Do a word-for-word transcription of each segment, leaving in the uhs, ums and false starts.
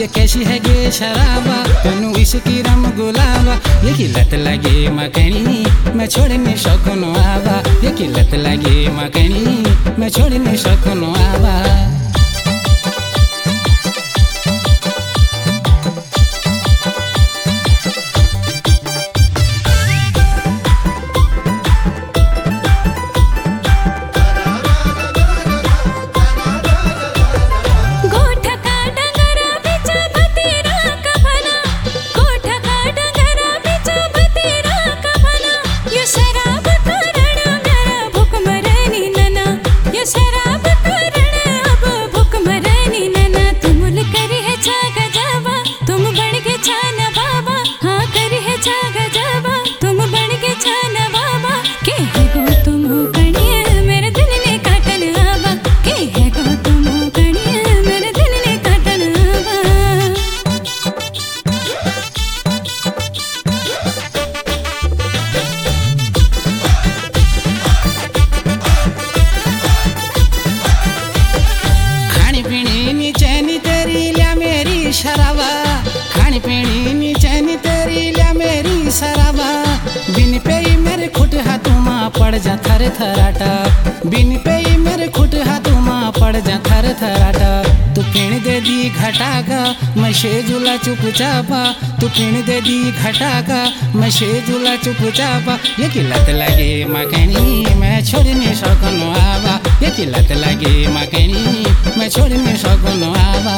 कैसी है गे शराबा, तेनू इसकी रम गुलाबा। ये की लत लगे मकनी मैं छोड़ने शकुनो आवा, ये की लत लगे मकनी मैं छोड़ने शकुनो आवा। शराबा खानी पीनी नी चैनी तेरी लिया मेरी शराबा। बिन पे ही मेरे खुट हाथों पड़ जा थर थराटा, बिन पे ही मेरे खुट हाथों पड़ जा थर थराटा। तू पीण दे दी घटागा मैं शेजुला चुपचापा, तू पीण दे दी घटागा मैं शेजुला चुपचापा। ये की लत लगे मकनी मैं छोड़ने शकुनो आवा, ये की लत लगे मकनी मैं छोड़ने शकुनो आवा।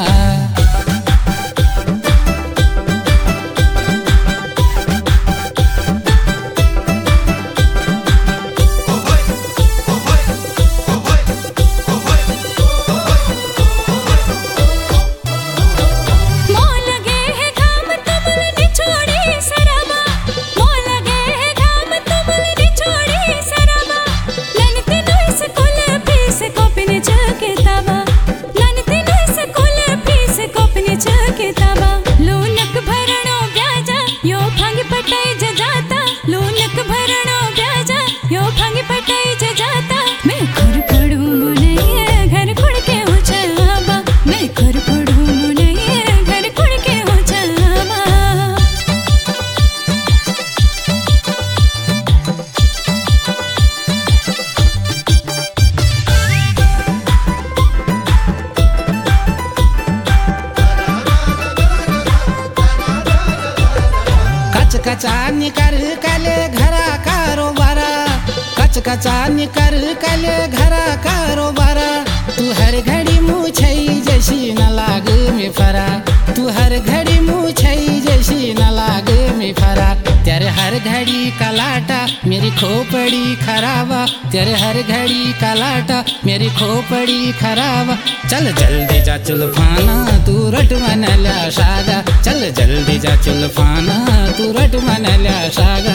कचा निकर कले घरा कारोबारा, कच कचा निकर कले घरा कारोबारा। तू हर घड़ी मुँह छई जैसी न लाग में फरा, तू हर घड़ी मुँह छई जैसी न लाग में फरा। तेरे हर घड़ी कलाटा मेरी खोपड़ी खराबा, तेरे हर घड़ी कलाटा मेरी खोपड़ी खराबा। चल जल्दी जा चुल्फाना तू रट मन ल्या शागा, चल जल्दी जा चुल्फाना तू रट मन ल्या शागा।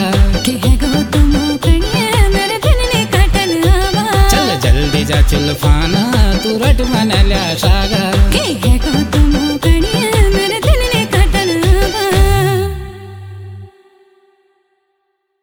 चल जल्दी जा चुल्फाना तू रट मन ल्या शागा।